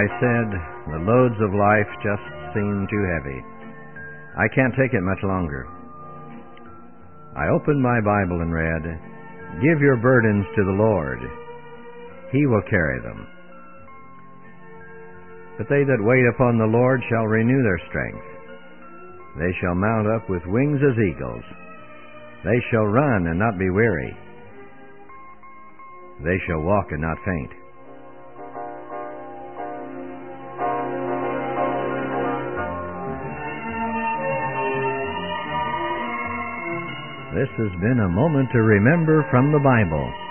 I said, the loads of life just seem too heavy. I can't take it much longer. I opened my Bible and read, "Give your burdens to the Lord. He will carry them. But they that wait upon the Lord shall renew their strength. They shall mount up with wings as eagles. They shall run and not be weary. They shall walk and not faint." This has been a moment to remember from the Bible.